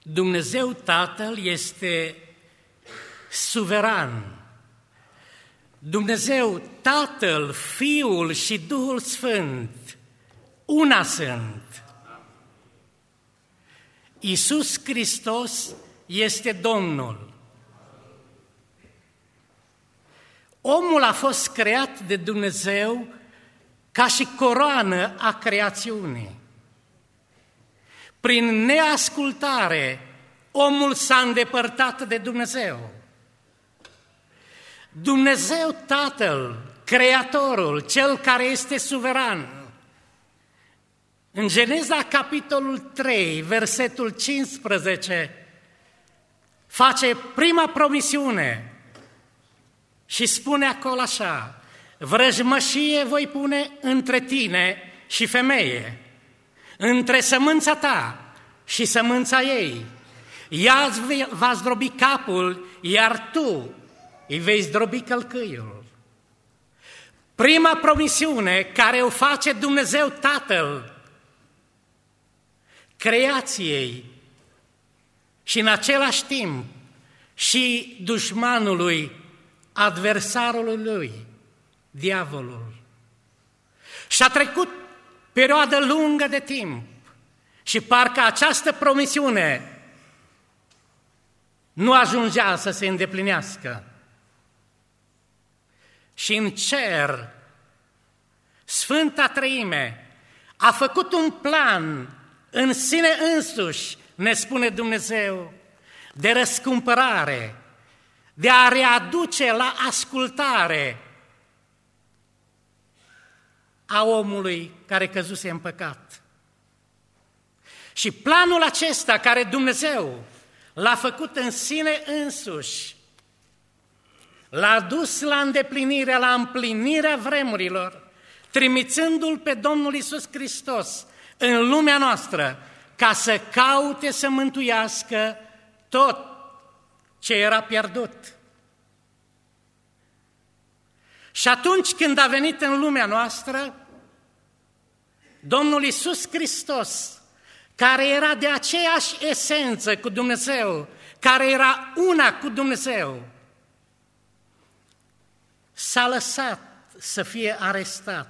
Dumnezeu Tatăl este suveran. Dumnezeu Tatăl, Fiul și Duhul Sfânt, una sunt. Iisus Hristos este Domnul. Omul a fost creat de Dumnezeu ca și coroană a creațiunii. Prin neascultare, omul s-a îndepărtat de Dumnezeu. Dumnezeu Tatăl, Creatorul, Cel care este suveran, în Geneza, capitolul 3, versetul 15, face prima promisiune și spune acolo așa: vrăjmășie voi pune între tine și femeie, între sămânța ta și sămânța ei. Ea va zdrobi capul, iar tu îi vei zdrobi călcâiul. Prima promisiune care o face Dumnezeu Tatăl creației și în același timp și dușmanului, adversarului lui, diavolul. Și-a trecut perioadă lungă de timp și parcă această promisiune nu ajungea să se îndeplinească. Și în cer, Sfânta Treime a făcut un plan în sine însuși, ne spune Dumnezeu, de răscumpărare, de a readuce la ascultare a omului care căzuse în păcat. Și planul acesta care Dumnezeu l-a făcut în sine însuși, l-a dus la îndeplinire, la împlinirea vremurilor, trimițându-L pe Domnul Iisus Hristos în lumea noastră, ca să caute să mântuiască tot ce era pierdut. Și atunci când a venit în lumea noastră, Domnul Iisus Hristos, care era de aceeași esență cu Dumnezeu, care era una cu Dumnezeu, s-a lăsat să fie arestat,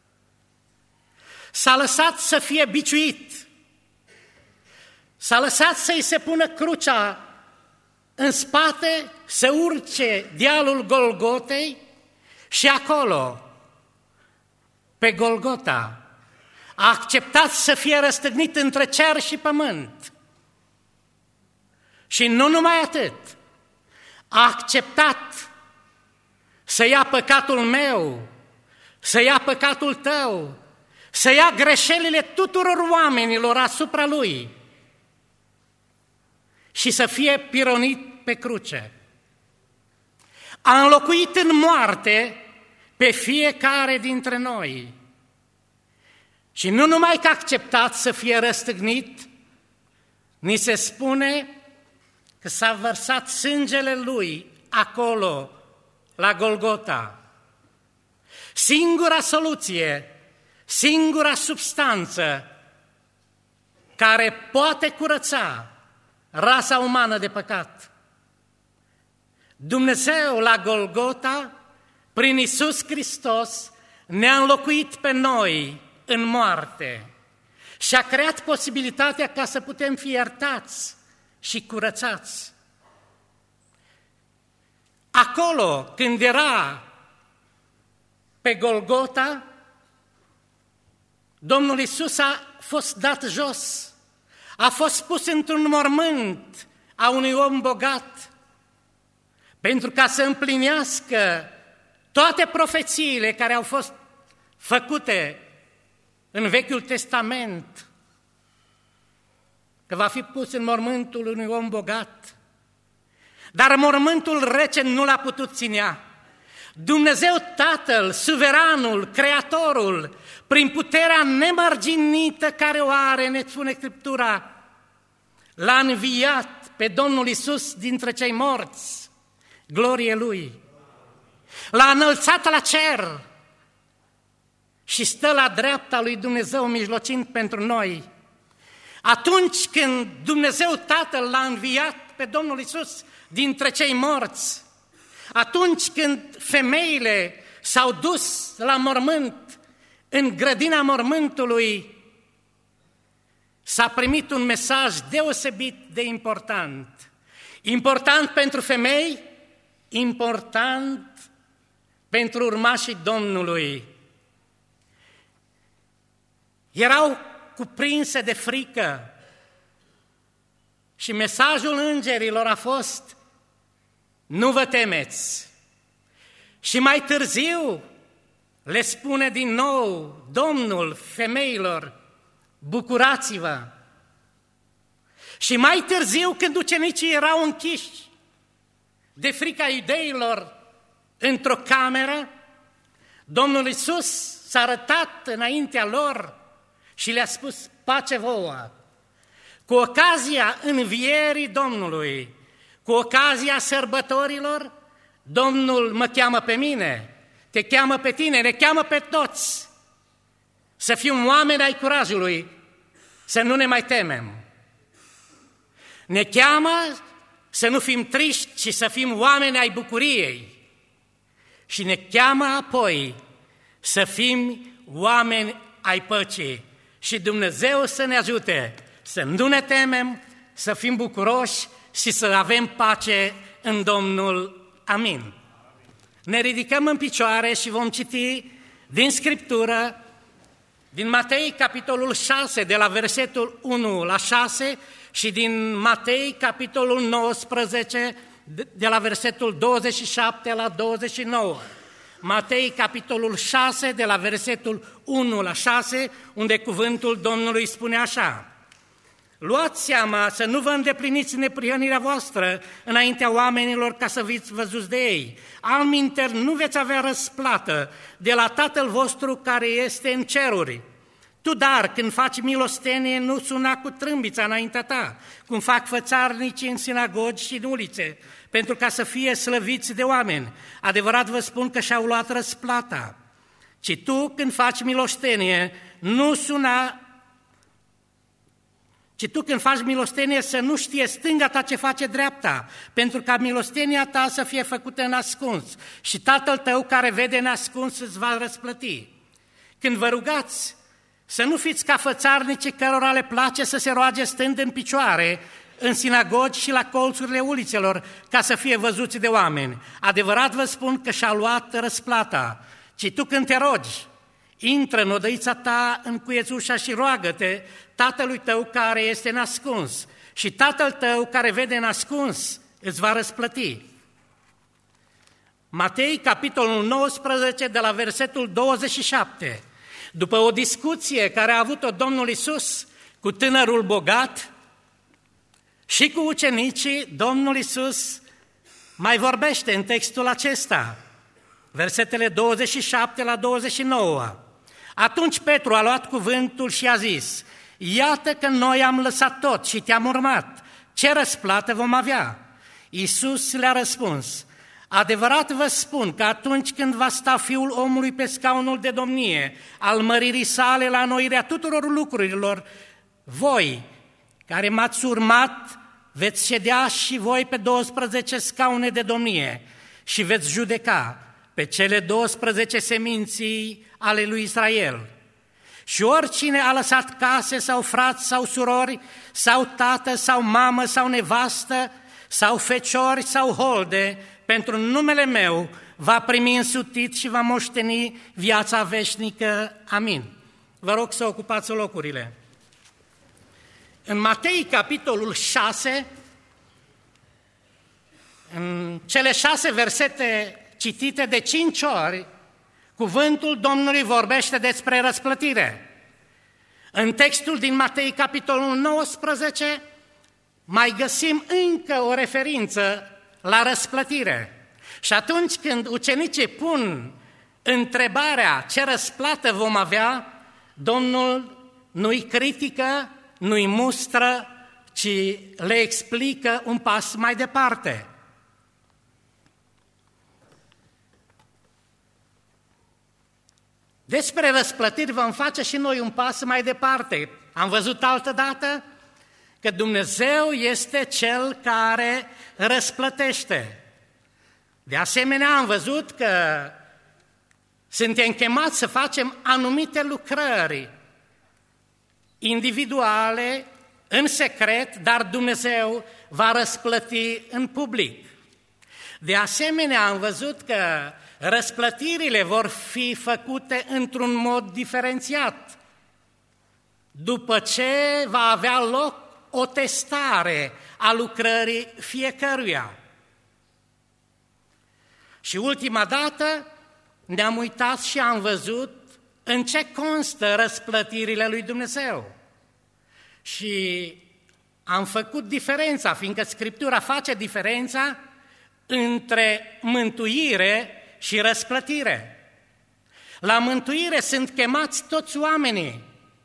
s-a lăsat să fie biciuit, s-a lăsat să-i se pună crucea în spate, să urce dealul Golgotei și acolo, pe Golgota, a acceptat să fie răstignit între cer și pământ. Și nu numai atât, a acceptat să ia păcatul meu, să ia păcatul tău, să ia greșelile tuturor oamenilor asupra Lui și să fie pironit pe cruce. A înlocuit în moarte pe fiecare dintre noi. Și nu numai că a acceptat să fie răstignit, ni se spune că s-a vărsat sângele Lui acolo, la Golgota. Singura soluție, singura substanță care poate curăța rasa umană de păcat. Dumnezeu la Golgota, prin Iisus Hristos, ne-a înlocuit pe noi în moarte și a creat posibilitatea ca să putem fi iertați și curățați. Acolo, când era pe Golgota, Domnul Iisus a fost dat jos, a fost pus într-un mormânt a unui om bogat, pentru ca să împlinească toate profețiile care au fost făcute în Vechiul Testament, că va fi pus în mormântul unui om bogat. Dar mormântul rece nu l-a putut ținea. Dumnezeu Tatăl, suveranul, Creatorul, prin puterea nemărginită care o are, ne spune Scriptura, l-a înviat pe Domnul Iisus dintre cei morți, glorie Lui. L-a înălțat la cer și stă la dreapta lui Dumnezeu mijlocind pentru noi. Atunci când Dumnezeu Tatăl l-a înviat pe Domnul Iisus dintre cei morți, atunci când femeile s-au dus la mormânt, în grădina mormântului, s-a primit un mesaj deosebit de important. Important pentru femei, important pentru urmașii Domnului. Erau cuprinse de frică și mesajul îngerilor a fost: nu vă temeți. Și mai târziu le spune din nou Domnul femeilor: bucurați-vă. Și mai târziu, când ucenicii erau închiși de frica iudeilor într-o cameră, Domnul Iisus s-a arătat înaintea lor și le-a spus: pace vouă. Cu ocazia învierii Domnului, cu ocazia sărbătorilor, Domnul mă cheamă pe mine, te cheamă pe tine, ne cheamă pe toți să fim oameni ai curajului, să nu ne mai temem. Ne cheamă să nu fim triști, ci să fim oameni ai bucuriei. Și ne cheamă apoi să fim oameni ai păcii. Și Dumnezeu să ne ajute să nu ne temem, să fim bucuroși și să avem pace în Domnul. Amin. Ne ridicăm în picioare și vom citi din Scriptură, din Matei, capitolul 6, de la versetul 1 la 6 și din Matei, capitolul 19, de la versetul 27 la 29. Matei, capitolul 6, de la versetul 1 la 6, unde cuvântul Domnului spune așa: luați seama să nu vă îndepliniți neprihănirea voastră înaintea oamenilor ca să fiți văzuți de ei. Alminteri nu veți avea răsplată de la Tatăl vostru care este în ceruri. Tu, dar, când faci milostenie, nu suna cu trâmbița înaintea ta, cum fac fățarnicii în sinagogi și în ulițe, pentru ca să fie slăviți de oameni. Adevărat vă spun că și-au luat răsplata. Ci tu, când faci milostenie, când faci milostenie, să nu știe stânga ta ce face dreapta, pentru ca milostenia ta să fie făcută în ascuns și Tatăl tău care vede în ascuns îți va răsplăti. Când vă rugați, să nu fiți ca fățarnicii cărora le place să se roage stând în picioare în sinagogi și la colțurile ulițelor, ca să fie văzuți de oameni. Adevărat vă spun că și-a luat răsplata. Ci tu, când te rogi, intră în odăița ta, încuieți ușa și roagă-te Tatălui tău care este în ascuns, și Tatăl tău care vede în ascuns îți va răsplăti. Matei, capitolul 19, de la versetul 27. După o discuție care a avut-o Domnul Iisus cu tânărul bogat și cu ucenicii, Domnul Iisus mai vorbește în textul acesta, versetele 27 la 29. Atunci Petru a luat cuvântul și a zis: iată că noi am lăsat tot și te-am urmat, ce răsplată vom avea? Iisus le-a răspuns: adevărat vă spun că atunci când va sta Fiul omului pe scaunul de domnie al măririi sale la înnoirea tuturor lucrurilor, voi care m-ați urmat veți ședea și voi pe 12 scaune de domnie și veți judeca pe cele 12 seminții ale lui Israel. Și oricine a lăsat case sau frați sau surori, sau tată sau mamă sau nevastă, sau feciori sau holde, pentru numele meu, va primi însutit și va moșteni viața veșnică. Amin. Vă rog să ocupați locurile. În Matei, capitolul 6, în cele 6 versete citite de 5 ori, cuvântul Domnului vorbește despre răsplătire. În textul din Matei, capitolul 19, mai găsim încă o referință la răsplătire. Și atunci când ucenicii pun întrebarea ce răsplată vom avea, Domnul nu-i critică, nu-i mustră, ci le explică un pas mai departe. Despre răsplătiri vom face și noi un pas mai departe. Am văzut altădată că Dumnezeu este Cel care răsplătește. De asemenea, am văzut că suntem chemați să facem anumite lucrări individuale, în secret, dar Dumnezeu va răsplăti în public. De asemenea, am văzut că răsplătirile vor fi făcute într-un mod diferențiat, după ce va avea loc o testare a lucrării fiecăruia. Și ultima dată ne-am uitat și am văzut în ce constă răsplătirile lui Dumnezeu. Și am făcut diferența, fiindcă Scriptura face diferența între mântuire și răsplătire. La mântuire sunt chemați toți oamenii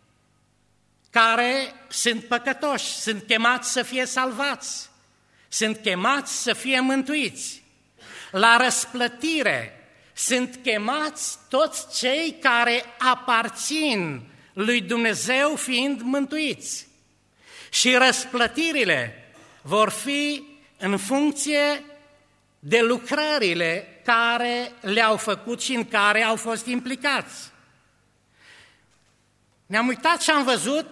care sunt păcătoși, sunt chemați să fie salvați, sunt chemați să fie mântuiți. La răsplătire sunt chemați toți cei care aparțin lui Dumnezeu fiind mântuiți. Și răsplătirile vor fi în funcție de lucrările care le-au făcut și în care au fost implicați. Ne-am uitat și am văzut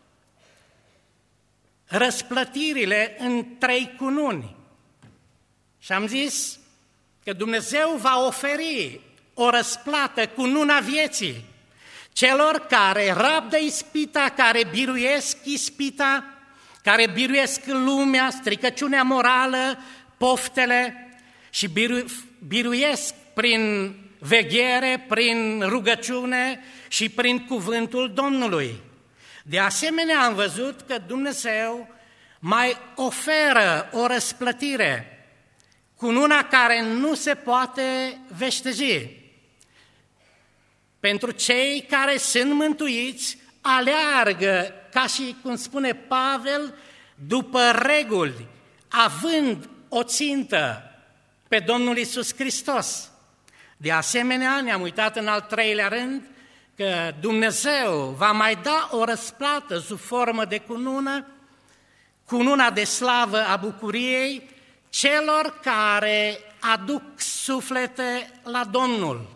răsplătirile în 3 cununi. Și am zis că Dumnezeu va oferi o răsplată, cununa vieții, celor care rabdă ispita, care biruiesc ispita, care biruiesc lumea, stricăciunea morală, poftele și biruiesc prin veghere, prin rugăciune și prin cuvântul Domnului. De asemenea, am văzut că Dumnezeu mai oferă o răsplătire, cununa care nu se poate veșteji. Pentru cei care sunt mântuiți, aleargă, ca și cum spune Pavel, după reguli, având o țintă pe Domnul Iisus Hristos. De asemenea, ne-am uitat în al 3-lea rând că Dumnezeu va mai da o răsplată sub formă de cunună, cununa de slavă a bucuriei, celor care aduc suflete la Domnul.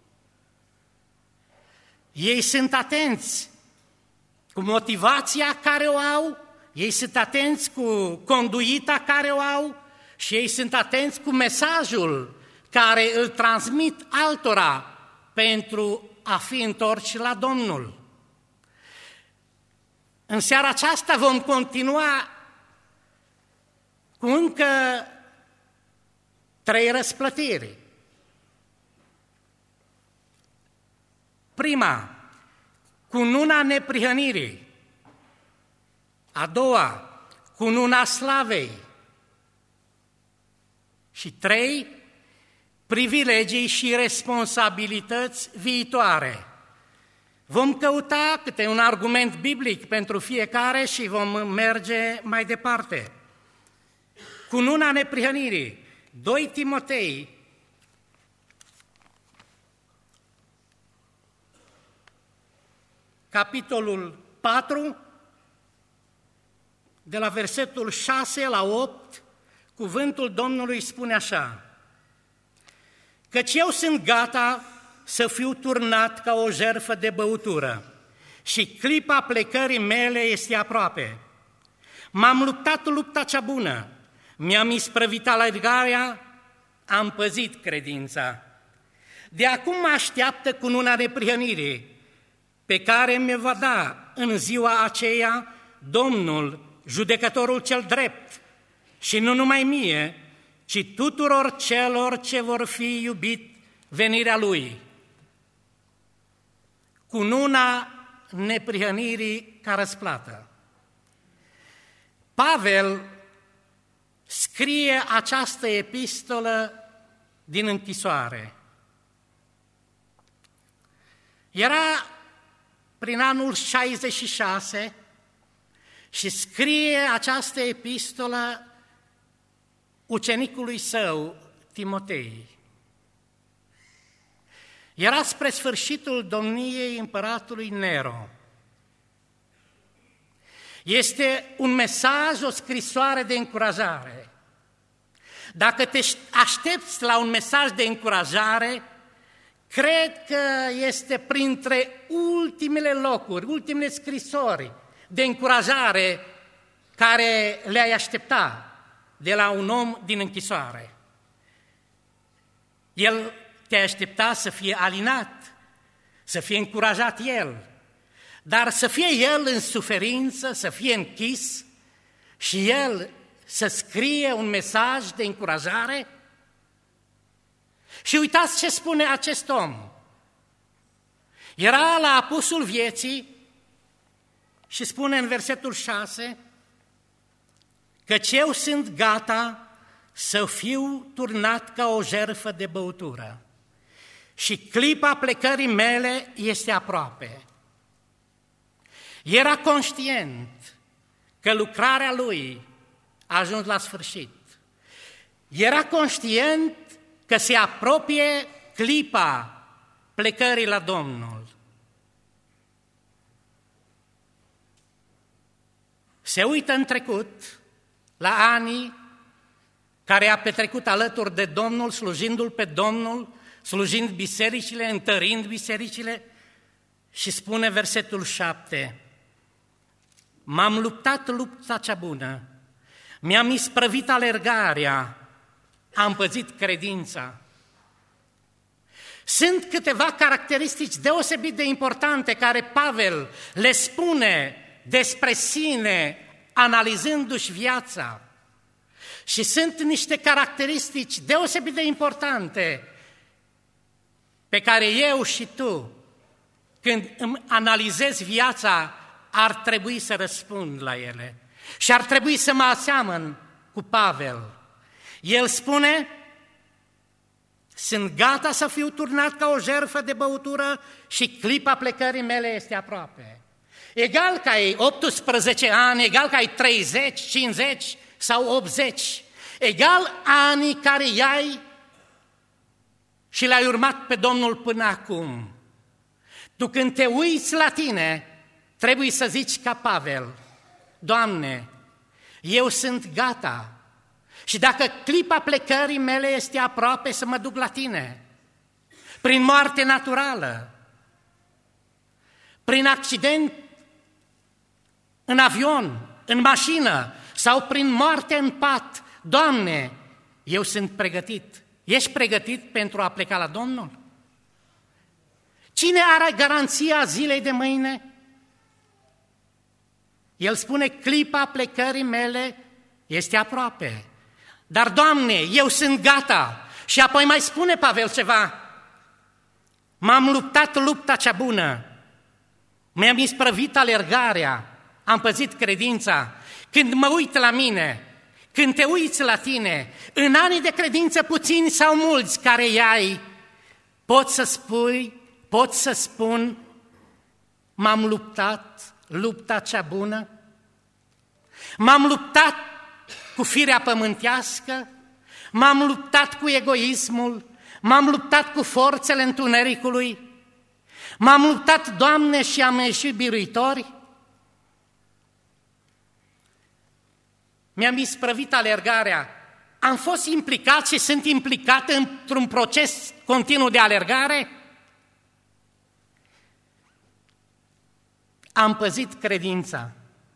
Ei sunt atenți cu motivația care o au, ei sunt atenți cu conduita care o au și ei sunt atenți cu mesajul care îl transmit altora pentru a fi întorși la Domnul. În seara aceasta vom continua cu încă 3 răsplătiri. Prima, cununa neprihănirii. A doua, cununa slavei. Și 3, privilegii și responsabilități viitoare. Vom căuta câte un argument biblic pentru fiecare și vom merge mai departe. Cununa neprihănirii, 2 Timotei, capitolul 4, de la versetul 6 la 8, cuvântul Domnului spune așa: Căci eu sunt gata să fiu turnat ca o jertfă de băutură și clipa plecării mele este aproape. M-am luptat lupta cea bună, mi-am isprăvit alergarea, am păzit credința. De acum mă așteaptă cununa neprihănirii, pe care mi-o va da în ziua aceea Domnul, judecătorul cel drept, și nu numai mie, ci tuturor celor ce vor fi iubit venirea Lui. Cununa neprihănirii ca răsplată. Pavel scrie această epistolă din închisoare. Era prin anul 66 și scrie această epistolă ucenicului său, Timotei. Era spre sfârșitul domniei împăratului Nero. Este un mesaj, o scrisoare de încurajare. Dacă te aștepți la un mesaj de încurajare, cred că este printre ultimele locuri, ultimele scrisori de încurajare care le-ai aștepta de la un om din închisoare. El te aștepta să fie alinat, să fie încurajat el, dar să fie el în suferință, să fie închis și el să scrie un mesaj de încurajare? Și uitați ce spune acest om. Era la apusul vieții și spune în versetul 6, căci eu sunt gata să fiu turnat ca o jertfă de băutură și clipa plecării mele este aproape. Era conștient că lucrarea lui a ajuns la sfârșit. Era conștient că se apropie clipa plecării la Domnul. Se uită în trecut, la anii care a petrecut alături de Domnul, slujindu-L pe Domnul, slujind bisericile, întărind bisericile, și spune versetul 7, m-am luptat lupta cea bună, mi-am isprăvit alergarea, am păzit credința. Sunt câteva caracteristici deosebit de importante care Pavel le spune despre sine, analizându-și viața. Și sunt niște caracteristici deosebit de importante pe care eu și tu, când îmi analizez viața, ar trebui să răspund la ele. Și ar trebui să mă aseamăn cu Pavel. El spune, sunt gata să fiu turnat ca o jertfă de băutură și clipa plecării mele este aproape. Egal că ai 18 ani, egal că ai 30, 50 sau 80, egal anii care i-ai și l-ai urmat pe Domnul până acum. Tu când te uiți la tine, trebuie să zici ca Pavel, Doamne, eu sunt gata și dacă clipa plecării mele este aproape să mă duc la Tine, prin moarte naturală, prin accident în avion, în mașină sau prin moarte în pat, Doamne, eu sunt pregătit. Ești pregătit pentru a pleca la Domnul? Cine are garanția zilei de mâine? El spune, clipa plecării mele este aproape. Dar, Doamne, eu sunt gata. Și apoi mai spune Pavel ceva. M-am luptat lupta cea bună. Mi-am isprăvit alergarea. Am păzit credința. Când mă uit la mine, când te uiți la tine, în anii de credință puțini sau mulți care i-ai, pot să spun, m-am luptat lupta cea bună? M-am luptat cu firea pământească? M-am luptat cu egoismul? M-am luptat cu forțele întunericului? M-am luptat, Doamne, și am ieșit biruitori? Mi-am isprăvit alergarea. Am fost implicat și sunt implicat într-un proces continuu de alergare? Am păzit credința.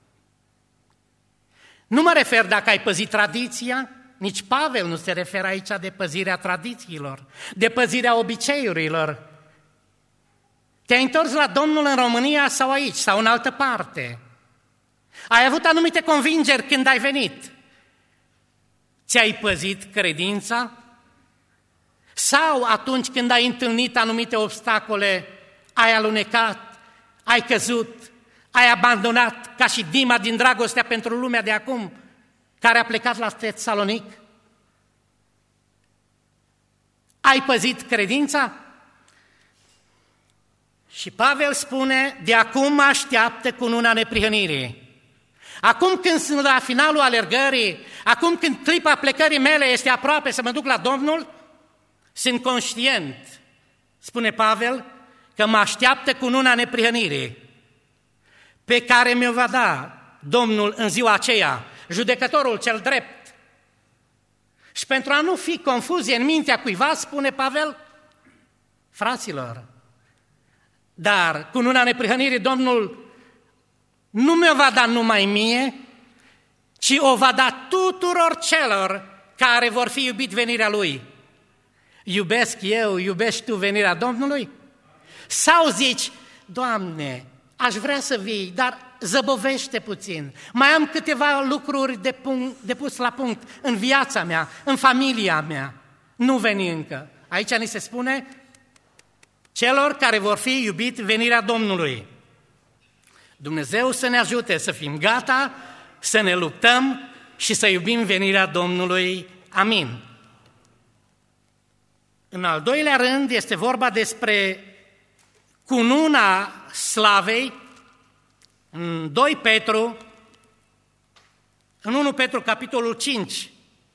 Nu mă refer dacă ai păzit tradiția, nici Pavel nu se referă aici de păzirea tradițiilor, de păzirea obiceiurilor. Te-ai întors la Domnul în România sau aici, sau în altă parte. Ai avut anumite convingeri când ai venit. Ți-ai păzit credința? Sau atunci când ai întâlnit anumite obstacole, ai alunecat, ai căzut, ai abandonat ca și Dima din Dragostea pentru lumea de acum, care a plecat la Tesalonic? Ai păzit credința? Și Pavel spune, de acum mă așteaptă cununa neprihănirii. Acum când sunt la finalul alergării, acum când clipa plecării mele este aproape să mă duc la Domnul, sunt conștient, spune Pavel, că mă așteaptă cununa neprihănirii, pe care mi-o va da Domnul în ziua aceea, judecătorul cel drept. Și pentru a nu fi confuzie în mintea cuiva, spune Pavel, fraților, dar cununa neprihănirii Domnul nu mi-o va da numai mie, ci o va da tuturor celor care vor fi iubit venirea Lui. Iubesc eu, iubești tu venirea Domnului? Sau zici, Doamne, aș vrea să vii, dar zăbovește puțin. Mai am câteva lucruri de pus la punct în viața mea, în familia mea. Nu veni încă. Aici ni se spune celor care vor fi iubit venirea Domnului. Dumnezeu să ne ajute să fim gata, să ne luptăm și să iubim venirea Domnului. Amin. În al doilea rând este vorba despre cununa slavei în 2 Petru, în 1 Petru capitolul 5,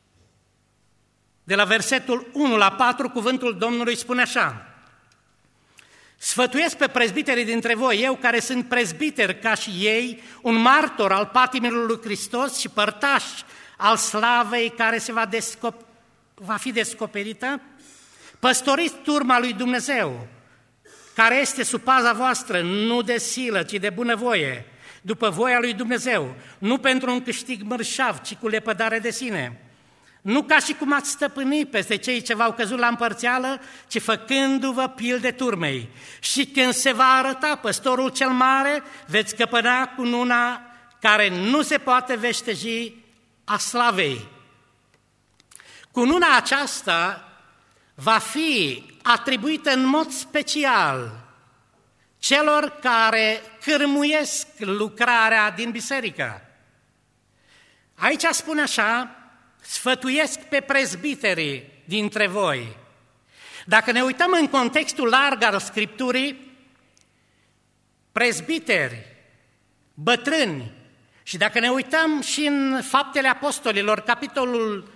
de la versetul 1 la 4, cuvântul Domnului spune așa: Sfătuiesc pe prezbiterii dintre voi, eu care sunt prezbiter ca și ei, un martor al patimilor lui Hristos și părtaș al slavei care se va fi descoperită, păstoriți turma lui Dumnezeu, care este sub paza voastră, nu de silă, ci de bunăvoie, după voia lui Dumnezeu, nu pentru un câștig mărșav, ci cu lepădare de sine. Nu ca și cum ați stăpâni peste cei ce v-au căzut la împărțeală, ci făcându-vă pilde turmei. Și când se va arăta păstorul cel mare, veți căpăna cununa care nu se poate veșteji a slavei. Cununa aceasta va fi atribuită în mod special celor care cârmuiesc lucrarea din biserică. Aici spune așa: sfătuiesc pe prezbiterii dintre voi. Dacă ne uităm în contextul larg al Scripturii, prezbiteri, bătrâni, și dacă ne uităm și în Faptele Apostolilor, capitolul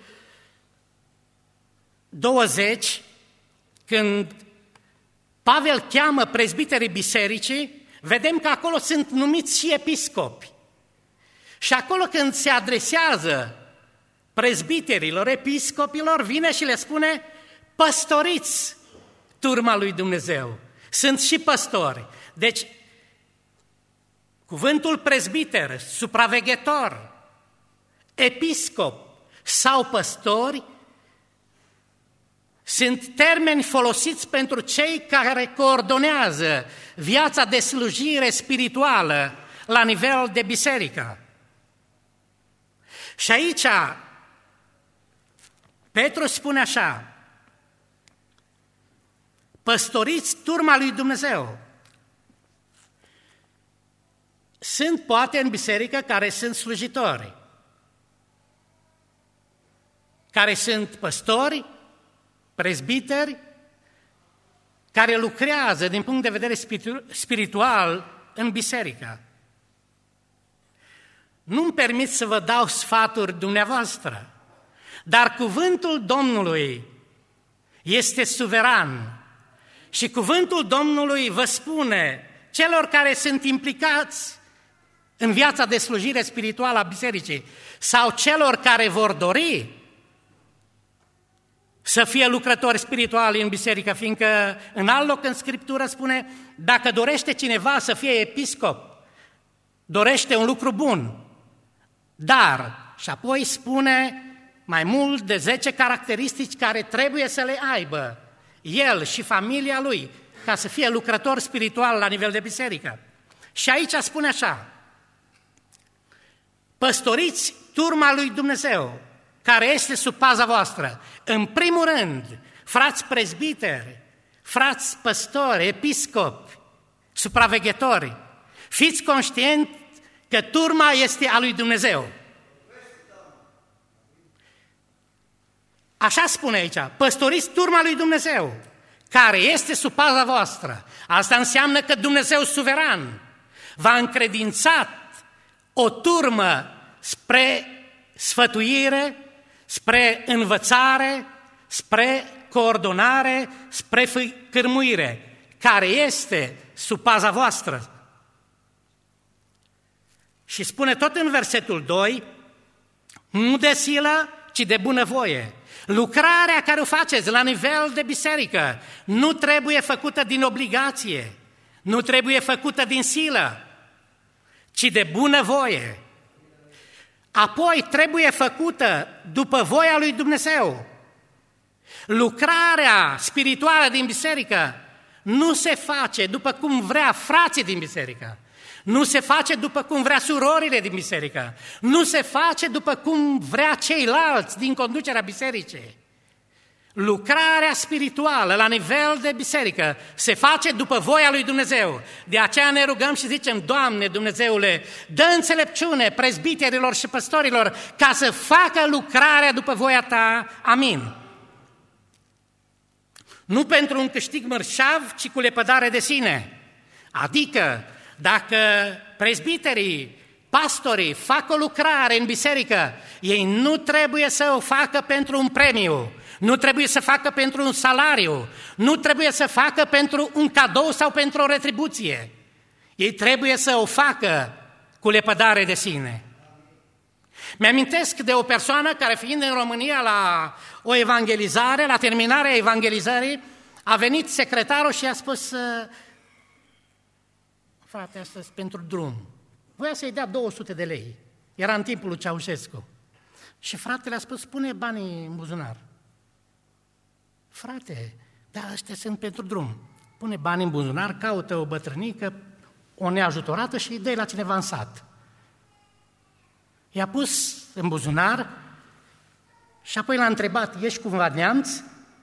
20, când Pavel cheamă prezbiterii bisericii, vedem că acolo sunt numiți și episcopi. Și acolo când se adresează prezbiterilor, episcopilor, vine și le spune: păstoriți turma lui Dumnezeu. Sunt și păstori. Deci, cuvântul prezbiter, supraveghetor, episcop sau păstori sunt termeni folosiți pentru cei care coordonează viața de slujire spirituală la nivel de biserică. Și aici Petru spune așa: păstoriți turma lui Dumnezeu. Sunt poate în biserică care sunt slujitori, care sunt păstori, prezbiteri, care lucrează din punct de vedere spiritual în biserică. Nu-mi permit să vă dau sfaturi dumneavoastră, dar cuvântul Domnului este suveran și cuvântul Domnului vă spune celor care sunt implicați în viața de slujire spirituală a bisericii sau celor care vor dori să fie lucrători spirituali în biserică, fiindcă în alt loc în Scriptură spune: dacă dorește cineva să fie episcop, dorește un lucru bun, dar, și apoi spune mai mult de 10 caracteristici care trebuie să le aibă el și familia lui ca să fie lucrător spiritual la nivel de biserică. Și aici spune așa: păstoriți turma lui Dumnezeu, care este sub paza voastră. În primul rând, frați prezbiteri, frați păstori, episcopi, supraveghetori, fiți conștienți că turma este a lui Dumnezeu. Așa spune aici: păstoriți turma lui Dumnezeu, care este sub paza voastră. Asta înseamnă că Dumnezeu suveran v-a încredințat o turmă spre sfătuire, spre învățare, spre coordonare, spre cârmuire, care este sub paza voastră. Și spune tot în versetul 2, nu de silă, ci de bunăvoie. Lucrarea care o faceți la nivel de biserică nu trebuie făcută din obligație, nu trebuie făcută din silă, ci de bunăvoie. Apoi trebuie făcută după voia lui Dumnezeu. Lucrarea spirituală din biserică nu se face după cum vrea frații din biserică, nu se face după cum vrea surorile din biserică, nu se face după cum vrea ceilalți din conducerea bisericii. Lucrarea spirituală la nivel de biserică se face după voia lui Dumnezeu. De aceea ne rugăm și zicem, Doamne Dumnezeule, dă înțelepciune prezbiterilor și păstorilor ca să facă lucrarea după voia Ta. Amin. Nu pentru un câștig mărșav, ci cu lepădare de sine. Adică, dacă prezbiterii, pastorii fac o lucrare în biserică, ei nu trebuie să o facă pentru un premiu, nu trebuie să facă pentru un salariu, nu trebuie să facă pentru un cadou sau pentru o retribuție. Ei trebuie să o facă cu lepădare de sine. Mi-amintesc de o persoană care, fiind în România la o evangelizare, la terminarea evangelizării, a venit secretarul și a spus: frate, astăzi pentru drum. Voia să-i dea 200 de lei. Era în timpul lui Ceaușescu. Și fratele a spus: pune banii în buzunar. Frate, da, ăștia sunt pentru drum. Pune banii în buzunar, caută o bătrânică, o neajutorată și îi dă la cineva în sat. I-a pus în buzunar și apoi l-a întrebat: ești cumva neamț?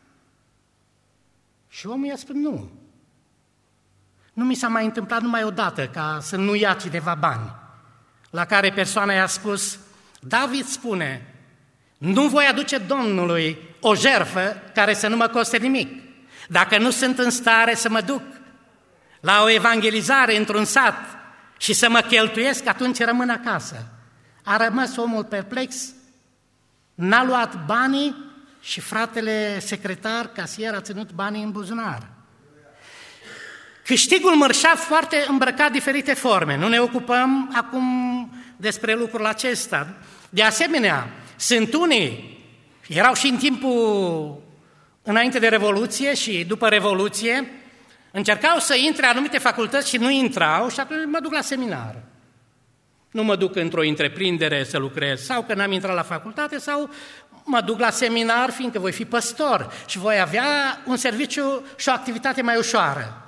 Și omul i-a spus: nu. Nu mi s-a mai întâmplat numai odată ca să nu ia cineva bani. La care persoana i-a spus: David spune, nu voi aduce Domnului o jertfă care să nu mă coste nimic. Dacă nu sunt în stare să mă duc la o evangelizare într-un sat și să mă cheltuiesc, atunci rămân acasă. A rămas omul perplex, n-a luat banii și fratele secretar, casier, a ținut banii în buzunar. Câștigul mărșav poate îmbrăca diferite forme. Nu ne ocupăm acum despre lucrul acesta. De asemenea, sunt unii, erau și în timpul înainte de Revoluție și după Revoluție, încercau să intre anumite facultăți și nu intrau și atunci mă duc la seminar. Nu mă duc într-o întreprindere să lucrez, sau că n-am intrat la facultate, sau mă duc la seminar, fiindcă voi fi păstor și voi avea un serviciu și o activitate mai ușoară.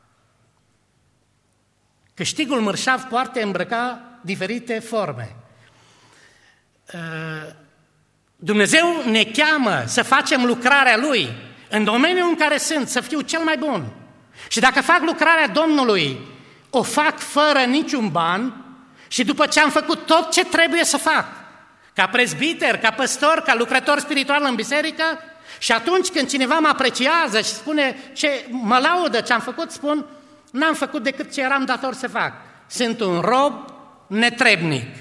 Câștigul mărșav poate îmbrăca diferite forme. Dumnezeu ne cheamă să facem lucrarea Lui în domeniul în care sunt, să fiu cel mai bun. Și dacă fac lucrarea Domnului, o fac fără niciun ban și după ce am făcut tot ce trebuie să fac, ca prezbiter, ca păstor, ca lucrător spiritual în biserică, și atunci când cineva mă apreciază și spune ce mă laudă ce am făcut, spun: n-am făcut decât ce eram dator să fac. Sunt un rob netrebnic.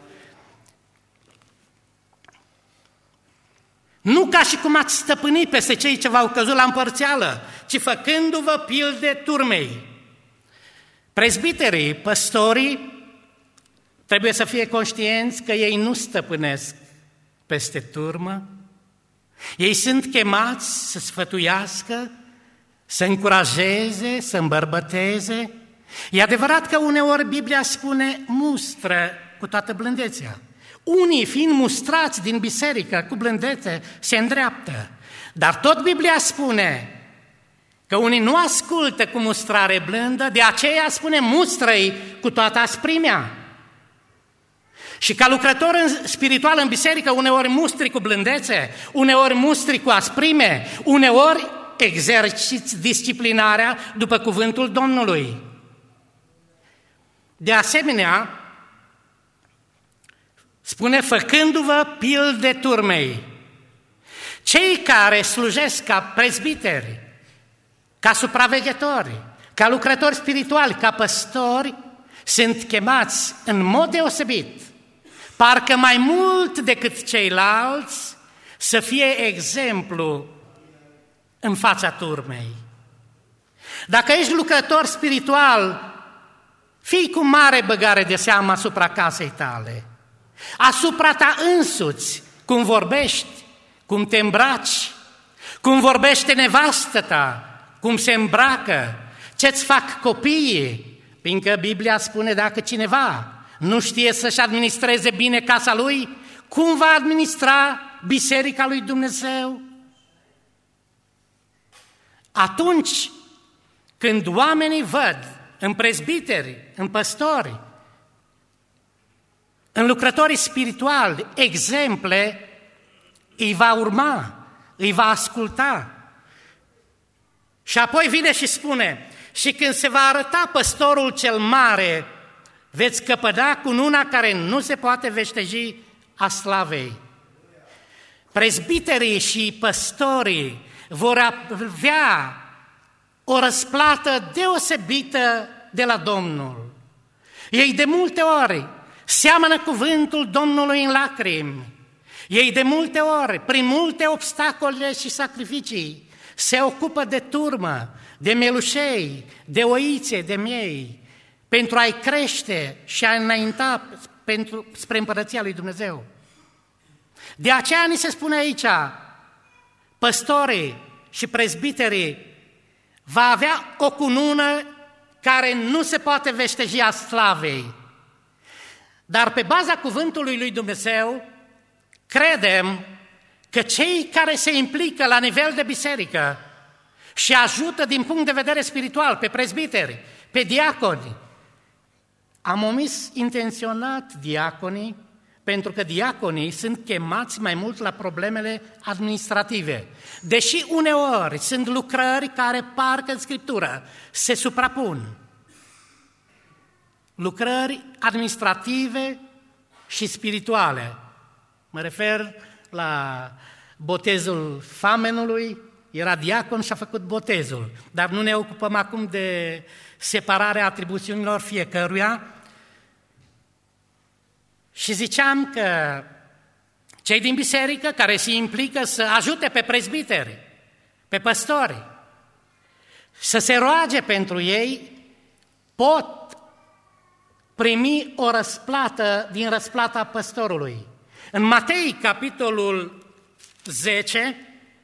Nu ca și cum ați stăpâni peste cei ce v-au căzut la împărțeală, ci făcându-vă pilde turmei. Prezbiterii, păstorii, trebuie să fie conștienți că ei nu stăpânesc peste turmă. Ei sunt chemați să sfătuiască, să încurajeze, să îmbărbăteze. E adevărat că uneori Biblia spune mustră cu toată blândețea. Unii, fiind mustrați din biserică cu blândețe, se îndreaptă. Dar tot Biblia spune că unii nu ascultă cu mustrare blândă, de aceea spune mustră-i cu toată asprimea. Și ca lucrător spiritual în biserică, uneori mustri cu blândețe, uneori mustri cu asprime, uneori exerciți disciplinarea după cuvântul Domnului. De asemenea, spune, făcându-vă pilde turmei. Cei care slujesc ca prezbiteri, ca supraveghetori, ca lucrători spirituali, ca păstori, sunt chemați în mod deosebit, parcă mai mult decât ceilalți, să fie exemplu în fața turmei. Dacă ești lucrător spiritual Fii cu mare băgare de seamă asupra casei tale, asupra ta însuți, cum vorbești, cum te îmbraci, cum vorbește nevastă ta, cum se îmbracă, ce-ți fac copiii, fiindcă Biblia spune dacă cineva nu știe să-și administreze bine casa lui, cum va administra biserica lui Dumnezeu? Atunci când oamenii văd în prezbiteri, în păstori, în lucrătorii spirituali, exemple, îi va urma, îi va asculta. Și apoi vine și spune, și când se va arăta păstorul cel mare, veți căpăda cununa care nu se poate veșteji a slavei. Prezbiterii și păstorii vor avea o răsplată deosebită de la Domnul. Ei de multe ori seamănă cuvântul Domnului în lacrimi. Ei de multe ori, prin multe obstacole și sacrificii, se ocupă de turmă, de melușei, de oițe, de miei, pentru a-i crește și a înainta spre împărăția lui Dumnezeu. De aceea ni se spune aici, păstorii și prezbiterii va avea o cunună care nu se poate veșteji a slavei. Dar pe baza cuvântului lui Dumnezeu, credem că cei care se implică la nivel de biserică și ajută din punct de vedere spiritual pe prezbiteri, pe diaconi, am omis intenționat diaconii, pentru că diaconii sunt chemați mai mult la problemele administrative. Deși uneori sunt lucrări care parcă în Scriptură se suprapun. Lucrări administrative și spirituale. Mă refer la botezul famenului, era diacon și a făcut botezul. Dar nu ne ocupăm acum de separarea atribuțiunilor fiecăruia. Și ziceam că cei din biserică care se implică să ajute pe prezbiteri, pe păstori, să se roage pentru ei, pot primi o răsplată din răsplata păstorului. În Matei, capitolul 10,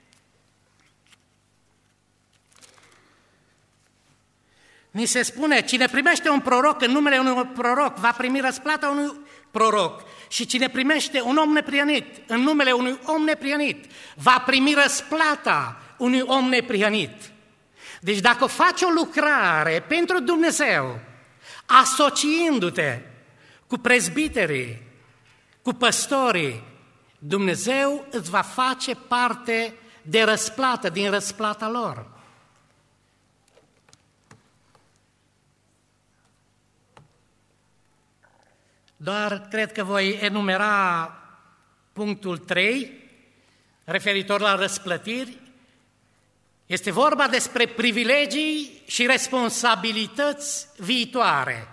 ni se spune, cine primește un proroc în numele unui proroc va primi răsplata unui proroc și cine primește un om neprihănit în numele unui om neprihănit va primi răsplata unui om neprihănit. Deci dacă faci o lucrare pentru Dumnezeu, asociindu-te cu prezbiterii, cu păstorii, Dumnezeu îți va face parte de răsplată, din răsplata lor. Doar cred că voi enumera punctul 3, referitor la răsplătiri. Este vorba despre privilegii și responsabilități viitoare.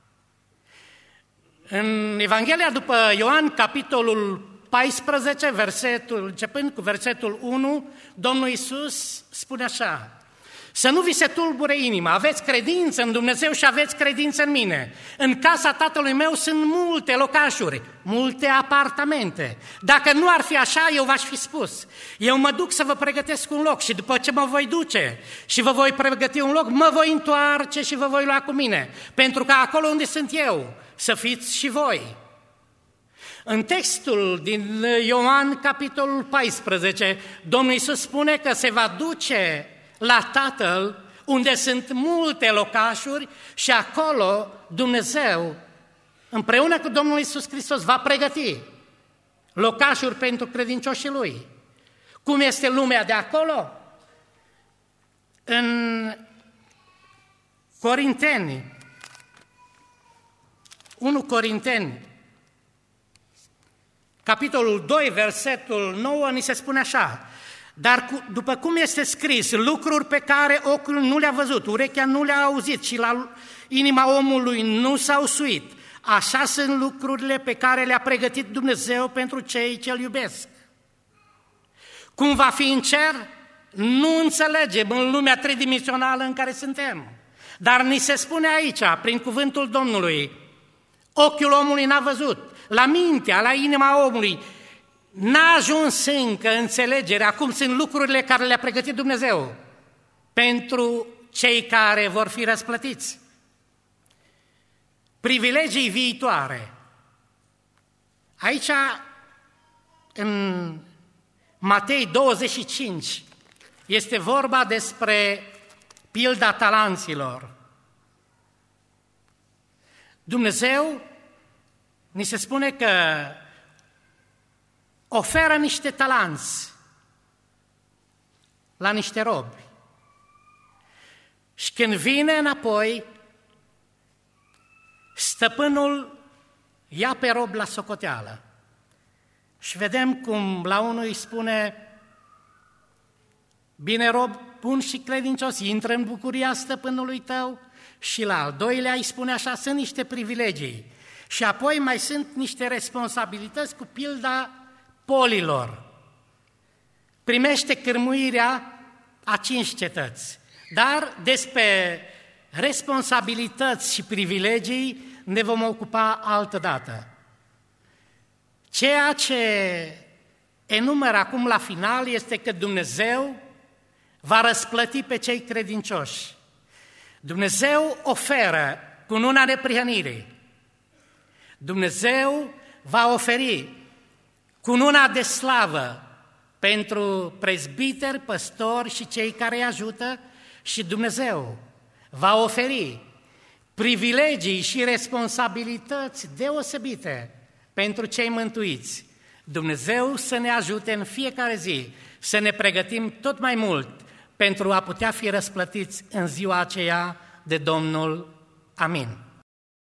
În Evanghelia după Ioan, capitolul 14, începând cu versetul 1, Domnul Iisus spune așa: să nu vi se tulbure inima, aveți credință în Dumnezeu și aveți credință în mine. În casa Tatălui meu sunt multe locașuri, multe apartamente. Dacă nu ar fi așa, eu v-aș fi spus. Eu mă duc să vă pregătesc un loc și după ce mă voi duce și vă voi pregăti un loc, mă voi întoarce și vă voi lua cu mine, pentru că acolo unde sunt eu, să fiți și voi. În textul din Ioan, capitolul 14, Domnul Iisus spune că se va duce la Tatăl, unde sunt multe locașuri și acolo Dumnezeu, împreună cu Domnul Iisus Hristos, va pregăti locașuri pentru credincioșii Lui. Cum este lumea de acolo? În Corinteni, 1 Corinteni, capitolul 2, versetul 9, ni se spune așa: dar după cum este scris, lucruri pe care ochiul nu le-a văzut, urechea nu le-a auzit și la inima omului nu s-au suit, așa sunt lucrurile pe care le-a pregătit Dumnezeu pentru cei ce îl iubesc. Cum va fi în cer? Nu înțelegem în lumea tridimensională în care suntem. Dar ni se spune aici, prin cuvântul Domnului, ochiul omului n-a văzut, la mintea, la inima omului, n-a ajuns încă înțelegerea cum sunt lucrurile care le-a pregătit Dumnezeu pentru cei care vor fi răsplătiți. Privilegii viitoare. Aici, în Matei 25, este vorba despre pilda talanților. Dumnezeu ni se spune că oferă niște talanți la niște robi. Și când vine înapoi, stăpânul ia pe rob la socoteală. Și vedem cum la unul îi spune: bine, rob bun și credincios, intră în bucuria stăpânului tău. Și la al doilea îi spune așa: sunt niște privilegii. Și apoi mai sunt niște responsabilități cu pilda polilor. Primește cârmuirea a 5 cetăți. Dar despre responsabilități și privilegii ne vom ocupa altădată. Ceea ce enumer acum la final este că Dumnezeu va răsplăti pe cei credincioși. Dumnezeu oferă cununa neprihănirii. Dumnezeu va oferi cununa de slavă pentru prezbiteri, păstori și cei care îi ajută, și Dumnezeu va oferi privilegii și responsabilități deosebite pentru cei mântuiți. Dumnezeu să ne ajute în fiecare zi să ne pregătim tot mai mult pentru a putea fi răsplătiți în ziua aceea de Domnul. Amin.